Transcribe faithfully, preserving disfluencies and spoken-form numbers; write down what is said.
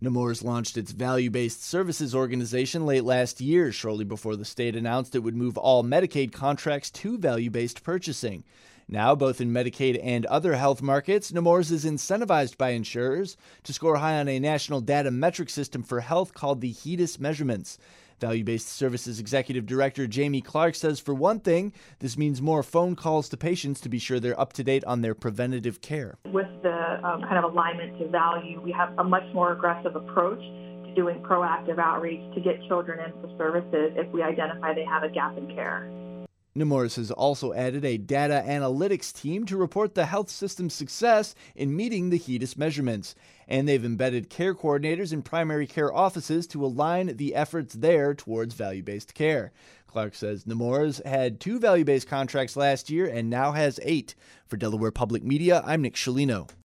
Nemours launched its value-based services organization late last year, shortly before the state announced it would move all Medicaid contracts to value-based purchasing. Now, both in Medicaid and other health markets, Nemours is incentivized by insurers to score high on a national data metric system for health called the HEDIS measurements. Value-based Services Executive Director Jamie Clark says, for one thing, this means more phone calls to patients to be sure they're up to date on their preventative care. With the um, kind of alignment to value, we have a much more aggressive approach to doing proactive outreach to get children in for services if we identify they have a gap in care. Nemours has also added a data analytics team to report the health system's success in meeting the HEDIS measurements. And they've embedded care coordinators in primary care offices to align the efforts there towards value-based care. Clark says Nemours had two value-based contracts last year and now has eight. For Delaware Public Media, I'm Nick Scialino.